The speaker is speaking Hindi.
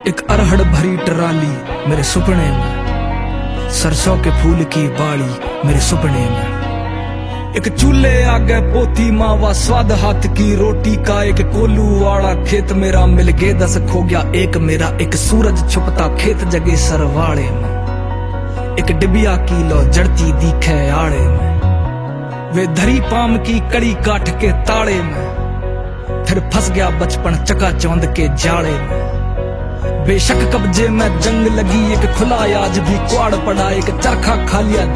एक अरहड़ भरी ट्राली मेरे सुपने में, सरसों के फूल की बाड़ी मेरे सुपने में। एक चूल्हे आगे पोती मावा, स्वाद हाथ की रोटी का। एक कोल्लू वाला खेत मेरा, मिल गए 10 खो गया एक मेरा। एक सूरज छुपता खेत जगे सरवाड़े में, एक डिबिया की लो जड़ती दिखे आड़े में। वे धरी पाम की कड़ी काट के ताड़े में, फिर फंस गया बचपन चकाचौंध के जाड़े में। बेशक कब्जे में जंग लगी, एक खुला आज भी क्वाड़ पड़ा। एक चरखा खा लिया